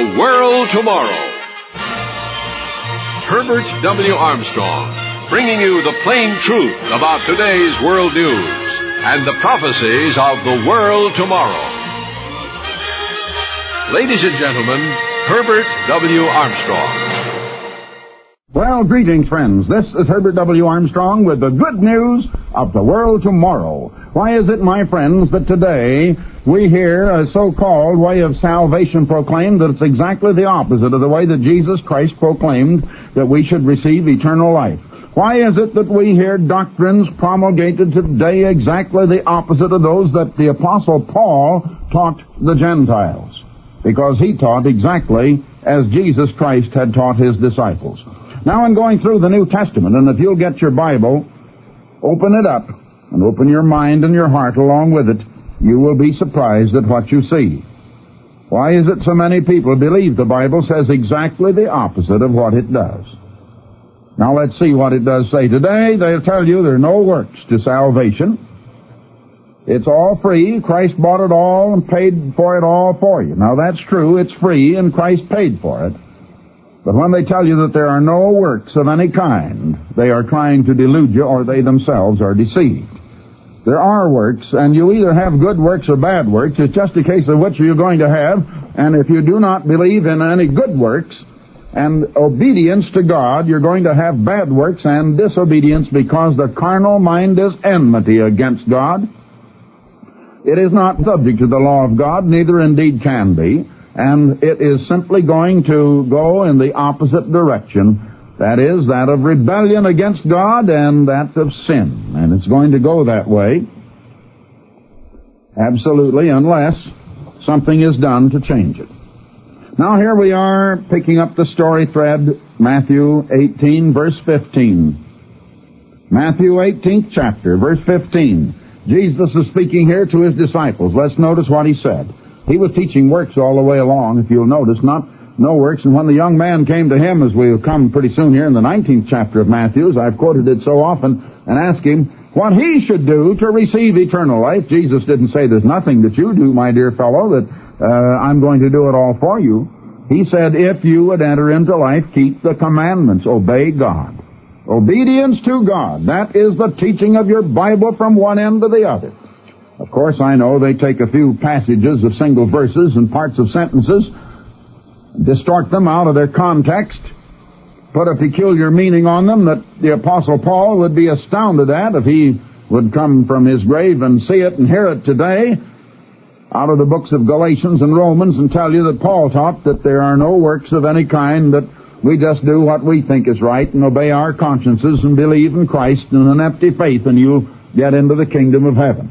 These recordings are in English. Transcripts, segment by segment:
The World Tomorrow. Herbert W. Armstrong, bringing you the plain truth about today's world news and the prophecies of the world tomorrow. Ladies and gentlemen, Herbert W. Armstrong. Well, greetings, friends. This is Herbert W. Armstrong with the good news of the world tomorrow. Why is it, my friends, that today we hear a so-called way of salvation proclaimed that it's exactly the opposite of the way that Jesus Christ proclaimed that we should receive eternal life? Why is it that we hear doctrines promulgated today exactly the opposite of those that the Apostle Paul taught the Gentiles? Because he taught exactly as Jesus Christ had taught his disciples. Now, in going through the New Testament, and if you'll get your Bible, open it up, and open your mind and your heart along with it, you will be surprised at what you see. Why is it so many people believe the Bible says exactly the opposite of what it does? Now, let's see what it does say. Today, they'll tell you there are no works to salvation. It's all free. Christ bought it all and paid for it all for you. Now, that's true. It's free, and Christ paid for it. But when they tell you that there are no works of any kind, they are trying to delude you, or they themselves are deceived. There are works, and you either have good works or bad works. It's just a case of which you're going to have. And if you do not believe in any good works and obedience to God, you're going to have bad works and disobedience, because the carnal mind is enmity against God. It is not subject to the law of God, neither indeed can be. And it is simply going to go in the opposite direction. That is, that of rebellion against God and that of sin. And it's going to go that way, absolutely, unless something is done to change it. Now here we are picking up the story thread, Matthew 18, verse 15. Matthew 18th chapter, verse 15. Jesus is speaking here to his disciples. Let's notice what he said. He was teaching works all the way along, if you'll notice, not no works. And when the young man came to him, as we'll come pretty soon here in the 19th chapter of Matthew, I've quoted it so often, and asked him what he should do to receive eternal life, Jesus didn't say, there's nothing that you do, my dear fellow, that I'm going to do it all for you. He said, if you would enter into life, keep the commandments, obey God. Obedience to God, that is the teaching of your Bible from one end to the other. Of course, I know they take a few passages of single verses and parts of sentences, distort them out of their context, put a peculiar meaning on them that the Apostle Paul would be astounded at if he would come from his grave and see it and hear it today out of the books of Galatians and Romans, and tell you that Paul taught that there are no works of any kind, that we just do what we think is right and obey our consciences and believe in Christ in an empty faith, and you'll get into the kingdom of heaven.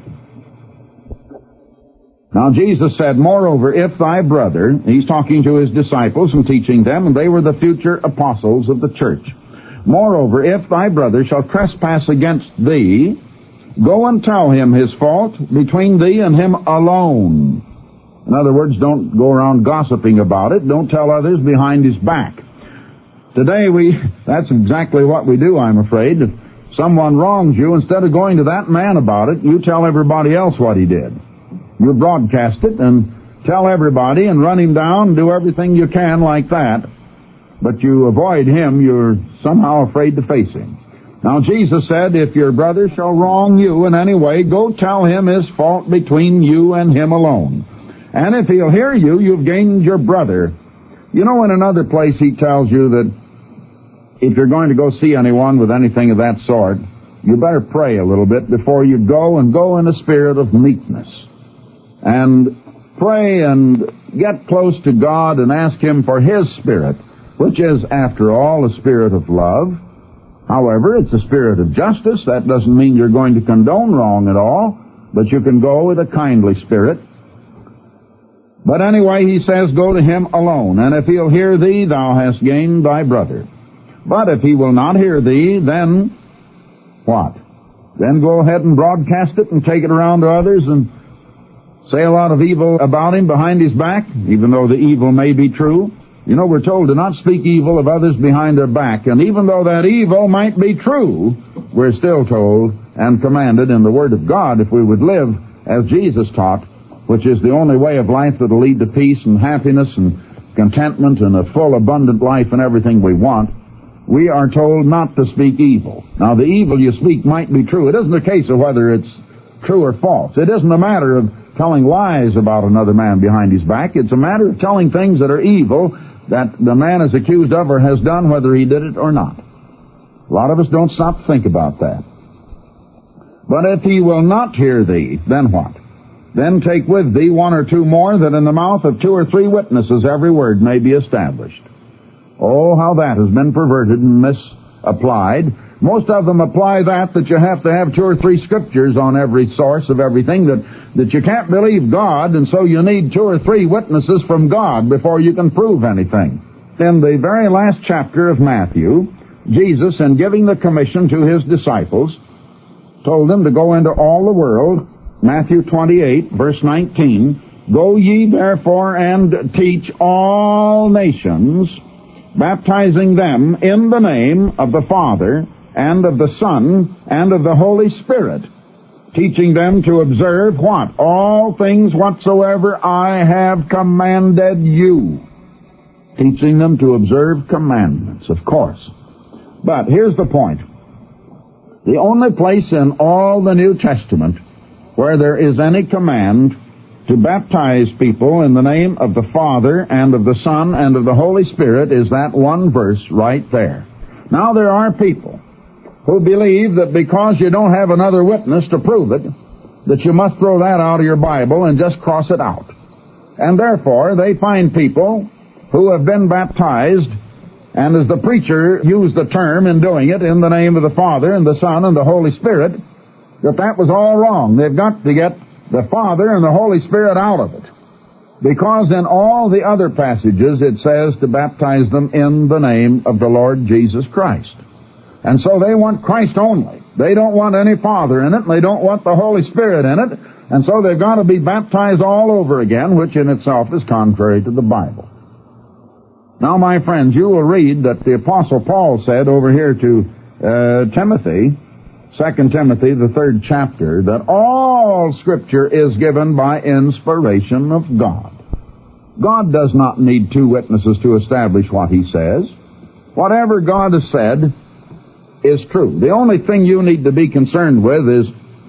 Now, Jesus said, moreover, if thy brother, he's talking to his disciples and teaching them, and they were the future apostles of the church. Moreover, if thy brother shall trespass against thee, go and tell him his fault between thee and him alone. In other words, don't go around gossiping about it. Don't tell others behind his back. Today, that's exactly what we do, I'm afraid. If someone wrongs you, instead of going to that man about it, you tell everybody else what he did. You broadcast it and tell everybody and run him down and do everything you can like that. But you avoid him. You're somehow afraid to face him. Now, Jesus said, if your brother shall wrong you in any way, go tell him his fault between you and him alone. And if he'll hear you, you've gained your brother. You know, in another place he tells you that if you're going to go see anyone with anything of that sort, you better pray a little bit before you go, and go in a spirit of meekness. And pray and get close to God and ask him for his spirit, which is, after all, a spirit of love. However, it's a spirit of justice. That doesn't mean you're going to condone wrong at all, but you can go with a kindly spirit. But anyway, he says, go to him alone, and if he'll hear thee, thou hast gained thy brother. But if he will not hear thee, then what? Then go ahead and broadcast it and take it around to others and say a lot of evil about him behind his back, even though the evil may be true. You know, we're told to not speak evil of others behind their back. And even though that evil might be true, we're still told and commanded in the Word of God, if we would live as Jesus taught, which is the only way of life that will lead to peace and happiness and contentment and a full, abundant life and everything we want, we are told not to speak evil. Now, the evil you speak might be true. It isn't a case of whether it's true or false. It isn't a matter of telling lies about another man behind his back. It's a matter of telling things that are evil that the man is accused of or has done, whether he did it or not. A lot of us don't stop to think about that. But if he will not hear thee, then what? Then take with thee one or two more, that in the mouth of 2 or 3 witnesses every word may be established. Oh, how that has been perverted and misapplied. Most of them apply that you have to have 2 or 3 scriptures on every source of everything, that you can't believe God, and so you need 2 or 3 witnesses from God before you can prove anything. In the very last chapter of Matthew, Jesus, in giving the commission to his disciples, told them to go into all the world. Matthew 28, verse 19, Go ye therefore and teach all nations, baptizing them in the name of the Father, and of the Son, and of the Holy Spirit, teaching them to observe what? All things whatsoever I have commanded you. Teaching them to observe commandments, of course. But here's the point. The only place in all the New Testament where there is any command to baptize people in the name of the Father and of the Son and of the Holy Spirit is that one verse right there. Now, there are people who believe that because you don't have another witness to prove it, that you must throw that out of your Bible and just cross it out. And therefore, they find people who have been baptized, and as the preacher used the term in doing it, in the name of the Father and the Son and the Holy Spirit, that was all wrong. They've got to get the Father and the Holy Spirit out of it. Because in all the other passages it says to baptize them in the name of the Lord Jesus Christ. And so they want Christ only. They don't want any Father in it, and they don't want the Holy Spirit in it, and so they've got to be baptized all over again, which in itself is contrary to the Bible. Now, my friends, you will read that the Apostle Paul said over here to Timothy, 2 Timothy, the 3rd chapter, that all Scripture is given by inspiration of God. God does not need 2 witnesses to establish what he says. Whatever God has said is true. The only thing you need to be concerned with is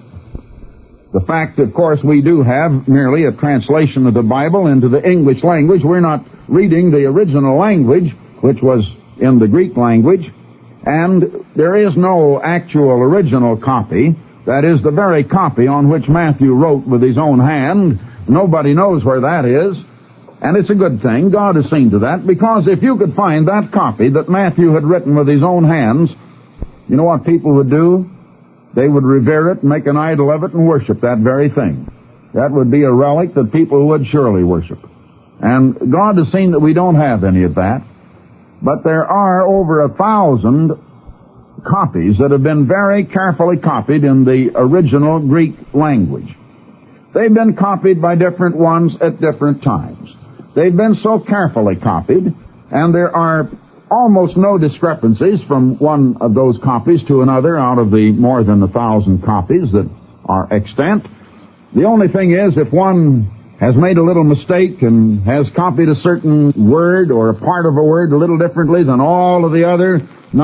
the fact, of course, we do have merely a translation of the Bible into the English language. We're not reading the original language, which was in the Greek language, and there is no actual original copy. That is the very copy on which Matthew wrote with his own hand. Nobody knows where that is, and it's a good thing. God has seen to that, because if you could find that copy that Matthew had written with his own hands, you know what people would do? They would revere it, make an idol of it, and worship that very thing. That would be a relic that people would surely worship. And God has seen that we don't have any of that. But there are over 1,000 copies that have been very carefully copied in the original Greek language. They've been copied by different ones at different times. They've been so carefully copied, and there are almost no discrepancies from one of those copies to another out of the more than 1,000 copies that are extant. The only thing is, if one has made a little mistake and has copied a certain word or a part of a word a little differently than all of the other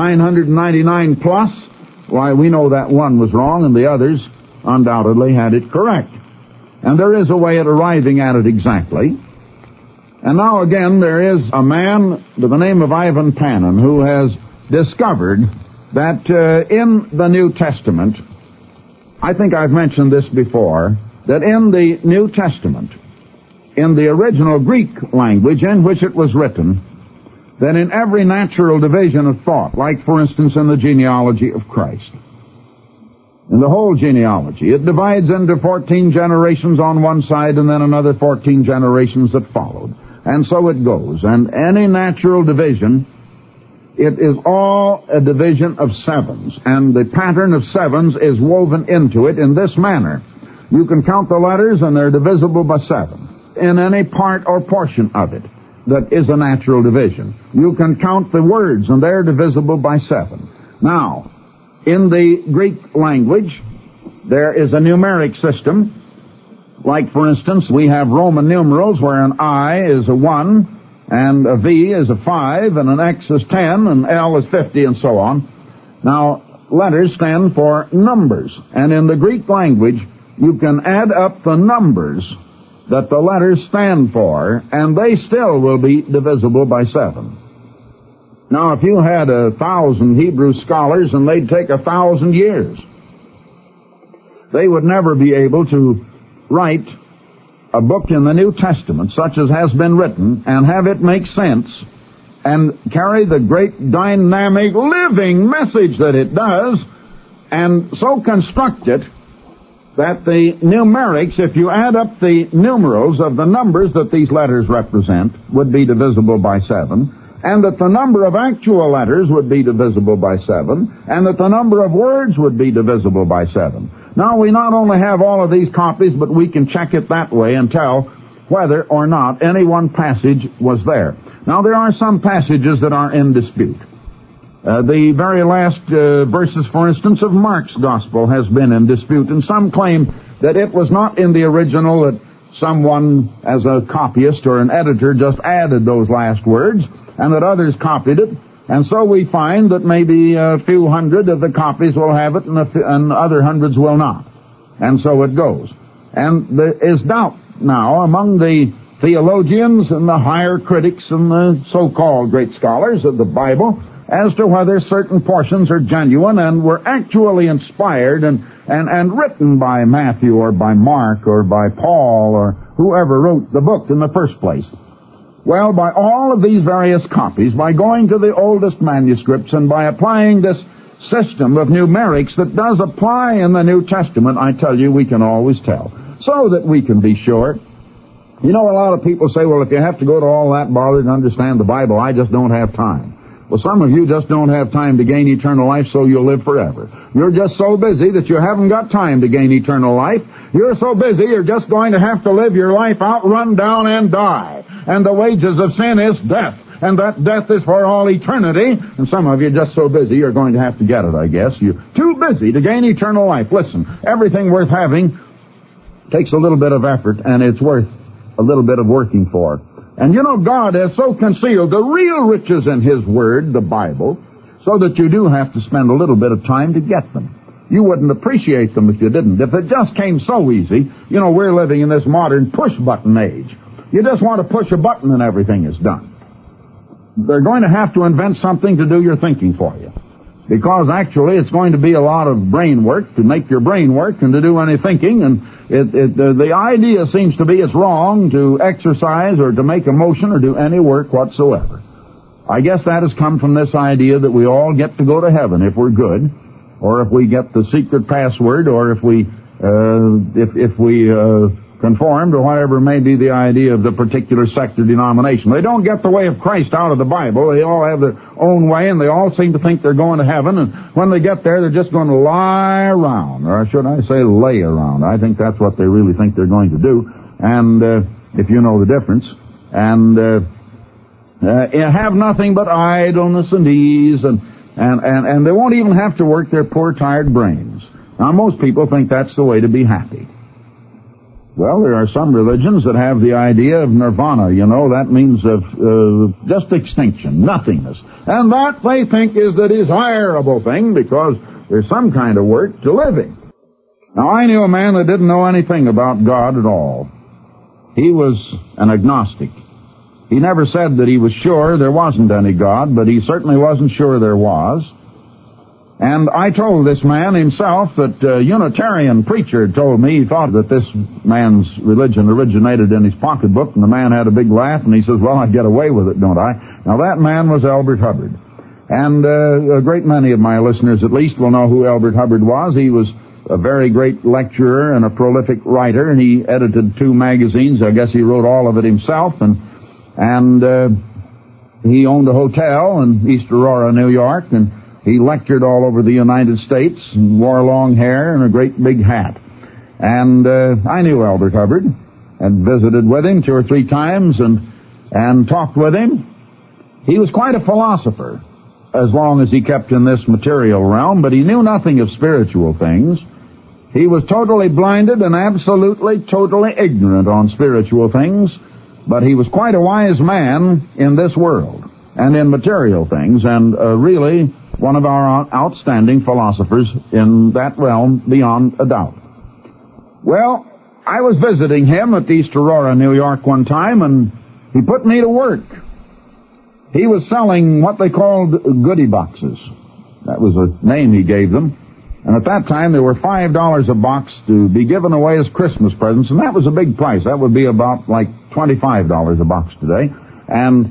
999 plus, why, we know that one was wrong and the others undoubtedly had it correct. And there is a way of arriving at it exactly. And now again, there is a man by the name of Ivan Panin who has discovered that in the New Testament, I think I've mentioned this before, that in the New Testament, in the original Greek language in which it was written, that in every natural division of thought, like for instance in the genealogy of Christ, in the whole genealogy, it divides into 14 generations on one side and then another 14 generations that followed. And so it goes. And any natural division, it is all a division of sevens. And the pattern of sevens is woven into it in this manner. You can count the letters and they're divisible by 7 in any part or portion of it that is a natural division. You can count the words and they're divisible by 7. Now, in the Greek language, there is a numeric system. Like, for instance, we have Roman numerals where an I is a 1 and a V is a 5, and an X is 10, and L is 50, and so on. Now, letters stand for numbers, and in the Greek language, you can add up the numbers that the letters stand for, and they still will be divisible by 7. Now, if you had 1,000 Hebrew scholars, and they'd take 1,000 years, they would never be able to write a book in the New Testament, such as has been written, and have it make sense, and carry the great dynamic living message that it does, and so construct it that the numerics, if you add up the numerals of the numbers that these letters represent, would be divisible by 7, and that the number of actual letters would be divisible by 7, and that the number of words would be divisible by 7. Now, we not only have all of these copies, but we can check it that way and tell whether or not any one passage was there. Now, there are some passages that are in dispute. The very last verses, for instance, of Mark's Gospel has been in dispute, and some claim that it was not in the original, that someone, as a copyist or an editor, just added those last words, and that others copied it. And so we find that maybe a few hundred of the copies will have it, and other hundreds will not. And so it goes. And there is doubt now among the theologians and the higher critics and the so-called great scholars of the Bible as to whether certain portions are genuine and were actually inspired and written by Matthew or by Mark or by Paul or whoever wrote the book in the first place. Well, by all of these various copies, by going to the oldest manuscripts and by applying this system of numerics that does apply in the New Testament, I tell you, we can always tell, so that we can be sure. You know, a lot of people say, well, if you have to go to all that bother to understand the Bible, I just don't have time. Well, some of you just don't have time to gain eternal life, so you'll live forever. You're just so busy that you haven't got time to gain eternal life. You're so busy, you're just going to have to live your life out, run down, and die. And the wages of sin is death, and that death is for all eternity. And some of you are just so busy, you're going to have to get it, I guess. You're too busy to gain eternal life. Listen, everything worth having takes a little bit of effort, and it's worth a little bit of working for. And you know, God has so concealed the real riches in His Word, the Bible, so that you do have to spend a little bit of time to get them. You wouldn't appreciate them if you didn't. If it just came so easy, you know, we're living in this modern push-button age. You just want to push a button and everything is done. They're going to have to invent something to do your thinking for you. Because actually it's going to be a lot of brain work to make your brain work and to do any thinking, and the idea seems to be it's wrong to exercise or to make a motion or do any work whatsoever. I guess that has come from this idea that we all get to go to heaven if we're good, or if we get the secret password, or if we conform to whatever may be the idea of the particular sect or denomination. They don't get the way of Christ out of the Bible. They all have their own way, and they all seem to think they're going to heaven, and when they get there, they're just going to lie around, or should I say lay around. I think that's what they really think they're going to do, and if you know the difference. And have nothing but idleness and ease, and they won't even have to work their poor, tired brains. Now, most people think that's the way to be happy. Well, there are some religions that have the idea of nirvana, you know. That means of just extinction, nothingness. And that, they think, is the desirable thing because there's some kind of work to living. Now, I knew a man that didn't know anything about God at all. He was an agnostic. He never said that he was sure there wasn't any God, but he certainly wasn't sure there was. And I told this man himself that a Unitarian preacher told me he thought that this man's religion originated in his pocketbook, and the man had a big laugh, and he says, well, I get away with it, don't I? Now, that man was Elbert Hubbard. And a great many of my listeners, at least, will know who Elbert Hubbard was. He was a very great lecturer and a prolific writer, and he edited 2 magazines. I guess he wrote all of it himself, and he owned a hotel in East Aurora, New York, and he lectured all over the United States and wore long hair and a great big hat. And I knew Elbert Hubbard and visited with him 2 or 3 times and talked with him. He was quite a philosopher as long as he kept in this material realm, but he knew nothing of spiritual things. He was totally blinded and absolutely, totally ignorant on spiritual things. But he was quite a wise man in this world and in material things, and really one of our outstanding philosophers in that realm beyond a doubt. Well, I was visiting him at East Aurora, New York one time, and he put me to work. He was selling what they called goodie boxes. That was a name he gave them. And at that time, they were $5 a box to be given away as Christmas presents, and that was a big price. That would be about like $25 a box today. And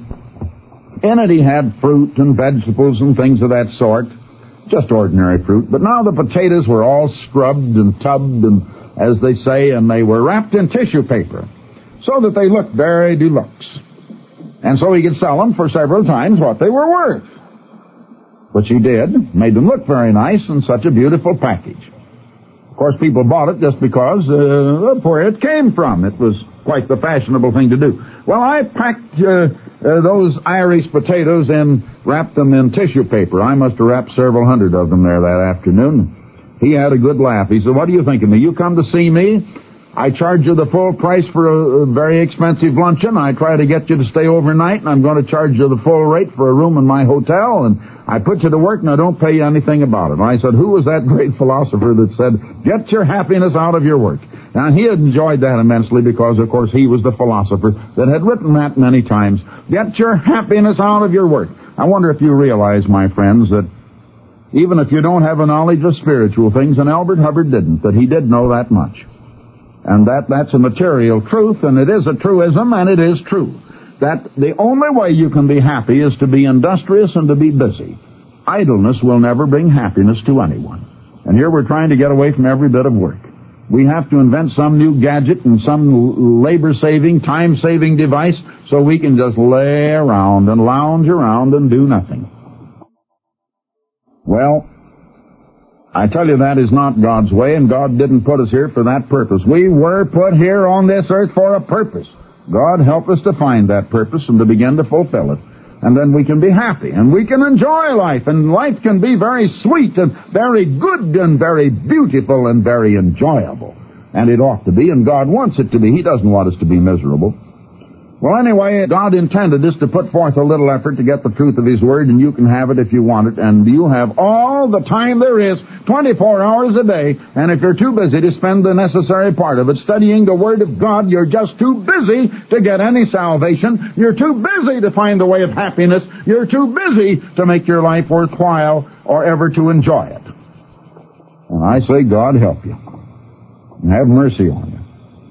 in it, he had fruit and vegetables and things of that sort, just ordinary fruit. But now the potatoes were all scrubbed and tubbed, and as they say, and they were wrapped in tissue paper so that they looked very deluxe. And so he could sell them for several times what they were worth. Which he did, made them look very nice in such a beautiful package. Of course, people bought it just because of where it came from. It was quite the fashionable thing to do. Well, I packed those Irish potatoes and wrapped them in tissue paper. I must have wrapped several hundred of them there that afternoon. He had a good laugh. He said, "What do you think of me? You come to see me, I charge you the full price for a very expensive luncheon. I try to get you to stay overnight, and I'm going to charge you the full rate for a room in my hotel, and I put you to work, and I don't pay you anything about it." And I said, "Who was that great philosopher that said, 'Get your happiness out of your work'?" Now, he had enjoyed that immensely because, of course, he was the philosopher that had written that many times. Get your happiness out of your work. I wonder if you realize, my friends, that even if you don't have a knowledge of spiritual things, and Albert Hubbard didn't, that he did know that much. And that's a material truth, and it is a truism, and it is true. That the only way you can be happy is to be industrious and to be busy. Idleness will never bring happiness to anyone. And here we're trying to get away from every bit of work. We have to invent some new gadget and some labor-saving, time-saving device so we can just lay around and lounge around and do nothing. Well, I tell you, that is not God's way, and God didn't put us here for that purpose. We were put here on this earth for a purpose. God help us to find that purpose and to begin to fulfill it. And then we can be happy, and we can enjoy life, and life can be very sweet and very good and very beautiful and very enjoyable. And it ought to be, and God wants it to be. He doesn't want us to be miserable. Well, anyway, God intended us to put forth a little effort to get the truth of His Word, and you can have it if you want it, and you have all the time there is, 24 hours a day, and if you're too busy to spend the necessary part of it studying the Word of God, you're just too busy to get any salvation. You're too busy to find the way of happiness. You're too busy to make your life worthwhile or ever to enjoy it. And I say, God help you, and have mercy on you.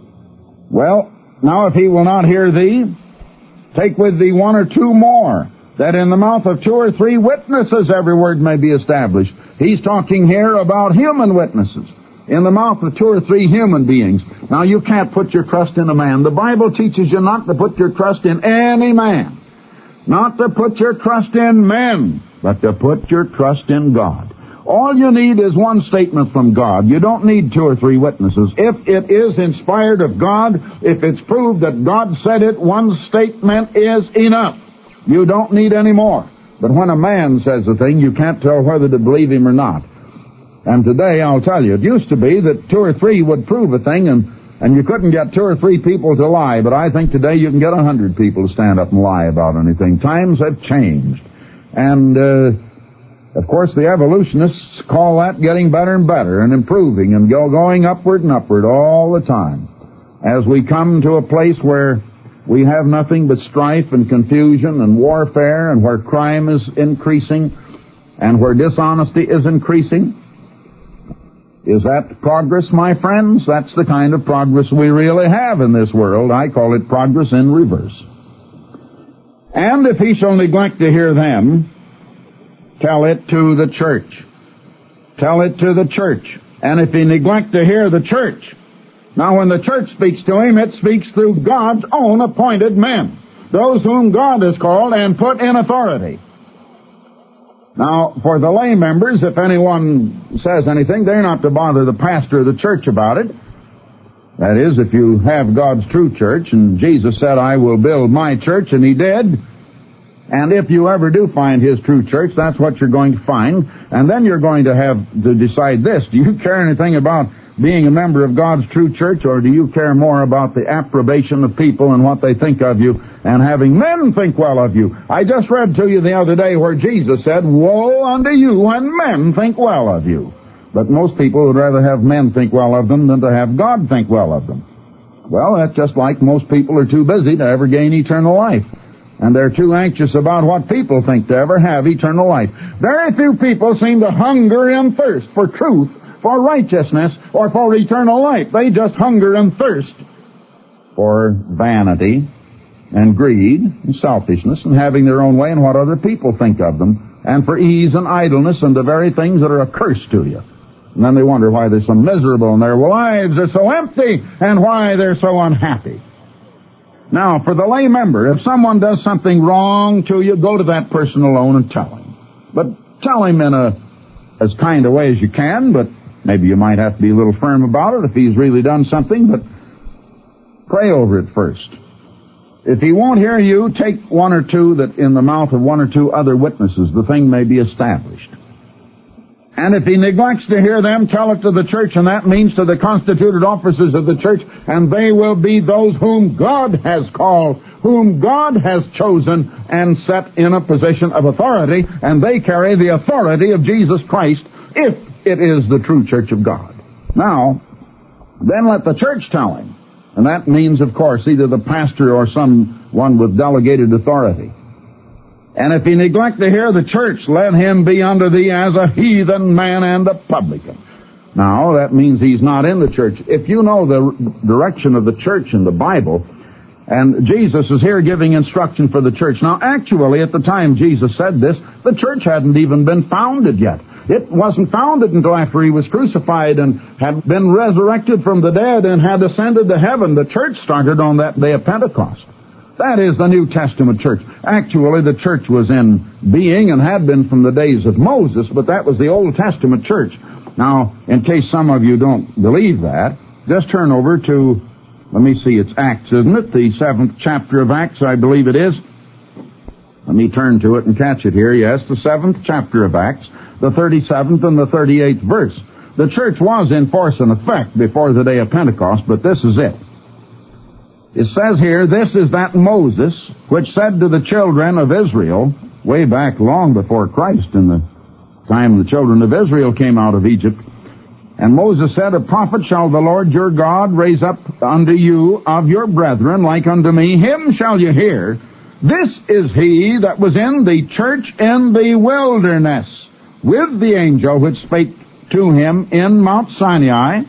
Well, now, if He will not hear thee, take with thee one or two more, that in the mouth of two or three witnesses every word may be established. He's talking here about human witnesses, in the mouth of two or three human beings. Now, you can't put your trust in a man. The Bible teaches you not to put your trust in any man, not to put your trust in men, but to put your trust in God. All you need is one statement from God. You don't need two or three witnesses. If it is inspired of God, if it's proved that God said it, one statement is enough. You don't need any more. But when a man says a thing, you can't tell whether to believe him or not. And today, I'll tell you, it used to be that two or three would prove a thing, and you couldn't get two or three people to lie. But I think today you can get 100 people to stand up and lie about anything. Times have changed. And, of course, the evolutionists call that getting better and better and improving and going upward and upward all the time. As we come to a place where we have nothing but strife and confusion and warfare, and where crime is increasing and where dishonesty is increasing. Is that progress, my friends? That's the kind of progress we really have in this world. I call it progress in reverse. And if he shall neglect to hear them, tell it to the church. Tell it to the church. And if he neglect to hear the church, now when the church speaks to him, it speaks through God's own appointed men, those whom God has called and put in authority. Now, for the lay members, if anyone says anything, they're not to bother the pastor of the church about it. That is, if you have God's true church, and Jesus said, I will build my church, and he did. And if you ever do find his true church, that's what you're going to find. And then you're going to have to decide this. Do you care anything about being a member of God's true church, or do you care more about the approbation of people and what they think of you and having men think well of you? I just read to you the other day where Jesus said, "Woe unto you when men think well of you." But most people would rather have men think well of them than to have God think well of them. Well, that's just like most people are too busy to ever gain eternal life. And they're too anxious about what people think to ever have eternal life. Very few people seem to hunger and thirst for truth, for righteousness, or for eternal life. They just hunger and thirst for vanity and greed and selfishness and having their own way and what other people think of them, and for ease and idleness and the very things that are a curse to you. And then they wonder why they're so miserable and their lives are so empty and why they're so unhappy. Now, for the lay member, if someone does something wrong to you, go to that person alone and tell him. But tell him in as kind a way as you can, but maybe you might have to be a little firm about it if he's really done something, but pray over it first. If he won't hear you, take one or two that in the mouth of one or two other witnesses, the thing may be established. And if he neglects to hear them, tell it to the church, and that means to the constituted officers of the church, and they will be those whom God has called, whom God has chosen and set in a position of authority, and they carry the authority of Jesus Christ if it is the true church of God. Now, then let the church tell him, and that means, of course, either the pastor or someone with delegated authority. And if he neglect to hear the church, let him be unto thee as a heathen man and a publican. Now, that means he's not in the church. If you know the direction of the church in the Bible, and Jesus is here giving instruction for the church. Now, actually, at the time Jesus said this, the church hadn't even been founded yet. It wasn't founded until after he was crucified and had been resurrected from the dead and had ascended to heaven. The church started on that day of Pentecost. That is the New Testament church. Actually, the church was in being and had been from the days of Moses, but that was the Old Testament church. Now, in case some of you don't believe that, just turn over to, let me see, it's Acts, isn't it? The 7th chapter of Acts, I believe it is. Let me turn to it and catch it here. Yes, the 7th chapter of Acts, the 37th and the 38th verse. The church was in force and effect before the day of Pentecost, but this is it. It says here, this is that Moses which said to the children of Israel, way back long before Christ, in the time the children of Israel came out of Egypt, and Moses said, a prophet shall the Lord your God raise up unto you of your brethren like unto me, him shall you hear. This is he that was in the church in the wilderness with the angel which spake to him in Mount Sinai,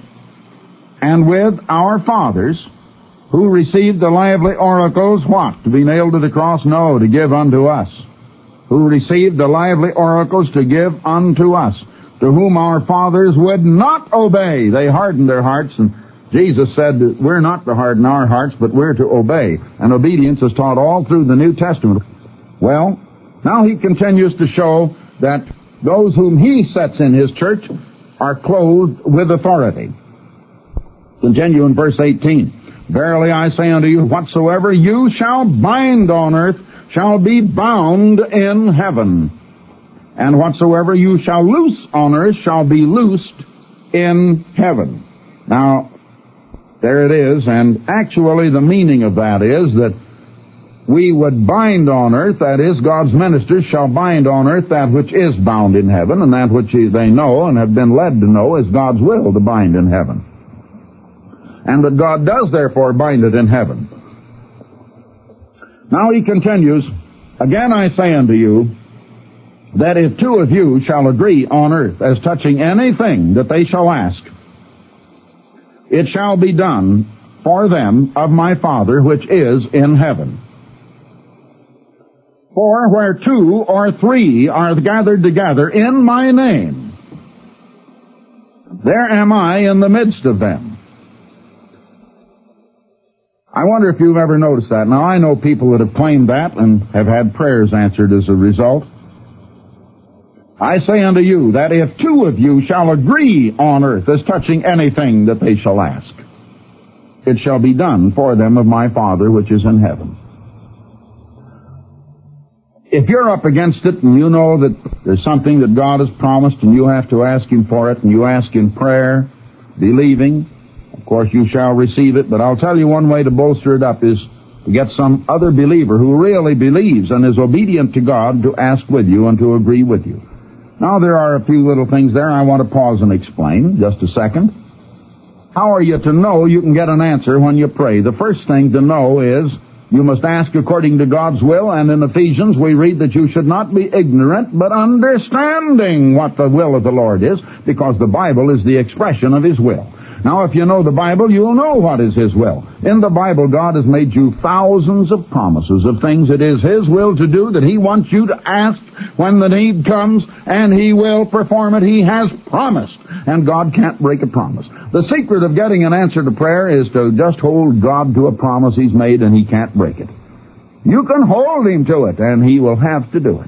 and with our fathers, who received the lively oracles, what? To be nailed to the cross? No, to give unto us. Who received the lively oracles to give unto us, to whom our fathers would not obey. They hardened their hearts, and Jesus said that we're not to harden our hearts, but we're to obey. And obedience is taught all through the New Testament. Well, now he continues to show that those whom he sets in his church are clothed with authority. Continue in verse 18. Verily I say unto you, whatsoever you shall bind on earth shall be bound in heaven. And whatsoever you shall loose on earth shall be loosed in heaven. Now, there it is, and actually the meaning of that is that we would bind on earth, that is, God's ministers shall bind on earth that which is bound in heaven, and that which they know and have been led to know is God's will to bind in heaven. And that God does therefore bind it in heaven. Now he continues, again I say unto you, that if two of you shall agree on earth as touching anything that they shall ask, it shall be done for them of my Father which is in heaven. For where two or three are gathered together in my name, there am I in the midst of them. I wonder if you've ever noticed that. Now, I know people that have claimed that and have had prayers answered as a result. I say unto you that if two of you shall agree on earth as touching anything that they shall ask, it shall be done for them of my Father which is in heaven. If you're up against it and you know that there's something that God has promised and you have to ask Him for it and you ask in prayer, believing. Of course, you shall receive it, but I'll tell you one way to bolster it up is to get some other believer who really believes and is obedient to God to ask with you and to agree with you. Now, there are a few little things there I want to pause and explain. Just a second. How are you to know you can get an answer when you pray? The first thing to know is you must ask according to God's will, and in Ephesians we read that you should not be ignorant, but understanding what the will of the Lord is, because the Bible is the expression of His will. Now, if you know the Bible, you'll know what is His will. In the Bible, God has made you thousands of promises of things it is His will to do, that He wants you to ask when the need comes, and He will perform it. He has promised, and God can't break a promise. The secret of getting an answer to prayer is to just hold God to a promise He's made, and He can't break it. You can hold Him to it, and He will have to do it.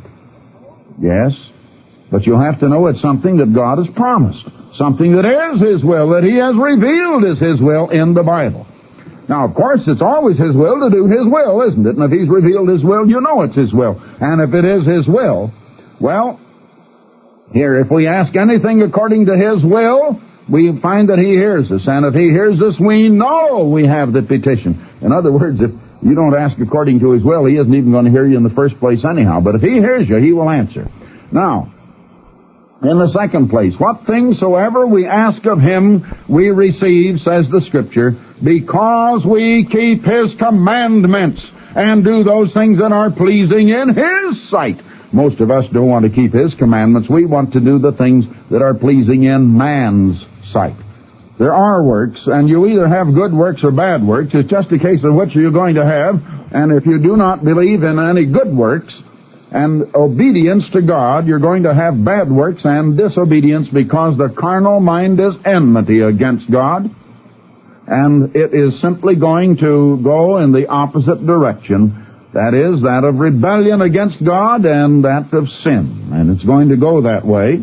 Yes, but you'll have to know it's something that God has promised. Something that is His will, that He has revealed as His will in the Bible. Now, of course, it's always His will to do His will, isn't it? And if He's revealed His will, you know it's His will. And if it is His will, well, here, if we ask anything according to His will, we find that He hears us. And if He hears us, we know we have the petition. In other words, if you don't ask according to His will, He isn't even going to hear you in the first place anyhow. But if He hears you, He will answer. Now, in the second place, what things soever we ask of Him, we receive, says the Scripture, because we keep His commandments and do those things that are pleasing in His sight. Most of us don't want to keep His commandments. We want to do the things that are pleasing in man's sight. There are works, and you either have good works or bad works. It's just a case of which you're going to have. And if you do not believe in any good works and obedience to God, you're going to have bad works and disobedience, because the carnal mind is enmity against God, and it is simply going to go in the opposite direction. That is, that of rebellion against God and that of sin. And it's going to go that way,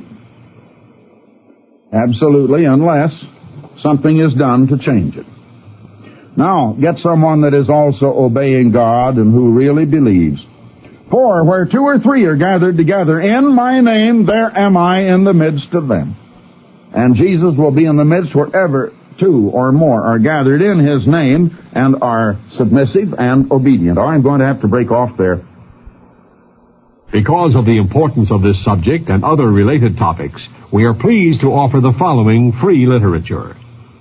absolutely, unless something is done to change it. Now, get someone that is also obeying God and who really believes. For where two or three are gathered together in my name, there am I in the midst of them. And Jesus will be in the midst wherever two or more are gathered in His name and are submissive and obedient. I'm going to have to break off there. Because of the importance of this subject and other related topics, we are pleased to offer the following free literature.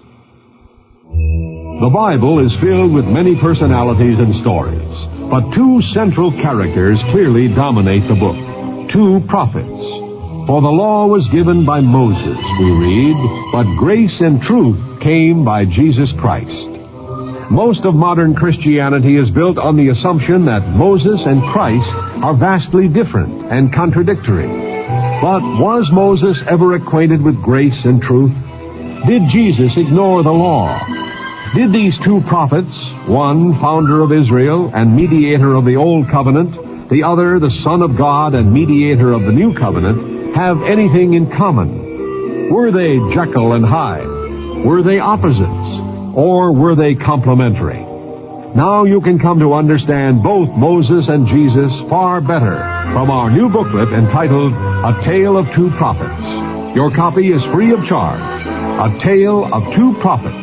The Bible is filled with many personalities and stories, but two central characters clearly dominate the book: two prophets. For the law was given by Moses, we read, but grace and truth came by Jesus Christ. Most of modern Christianity is built on the assumption that Moses and Christ are vastly different and contradictory. But was Moses ever acquainted with grace and truth? Did Jesus ignore the law? Did these two prophets, one founder of Israel and mediator of the Old Covenant, the other the Son of God and mediator of the New Covenant, have anything in common? Were they Jekyll and Hyde? Were they opposites? Or were they complementary? Now you can come to understand both Moses and Jesus far better from our new booklet entitled A Tale of Two Prophets. Your copy is free of charge. A Tale of Two Prophets.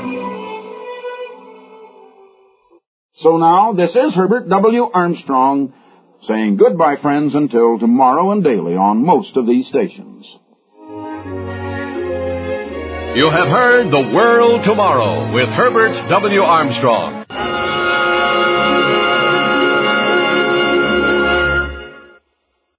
So now, this is Herbert W. Armstrong saying goodbye, friends, until tomorrow and daily on most of these stations. You have heard The World Tomorrow with Herbert W. Armstrong.